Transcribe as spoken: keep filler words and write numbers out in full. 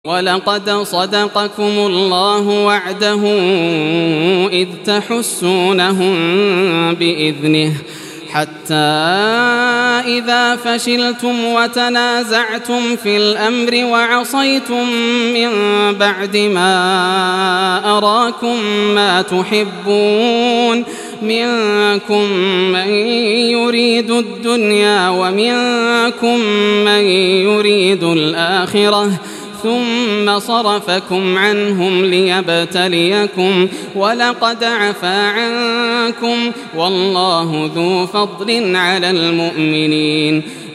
وَلَقَدْ صَدَقَكُمُ اللَّهُ وَعْدَهُ إِذْ تَحُسُّونَهُم بِإِذْنِهِ حَتَّىٰ إِذَا فَشِلْتُمْ وَتَنَازَعْتُمْ فِي الْأَمْرِ وَعَصَيْتُم مِّن بَعْدِ مَا أَرَاكُم مَّا تُحِبُّونَ مِنكُم مَّن يُرِيدُ الدُّنْيَا وَمِنكُم مَّن يُرِيدُ الْآخِرَةَ ثُمَّ صَرَفَكُمْ عَنْهُمْ لِيَبْتَلِيَكُمْ وَلَقَدْ عَفَا عَنكُمْ وَاللَّهُ ذُو فَضْلٍ عَلَى الْمُؤْمِنِينَ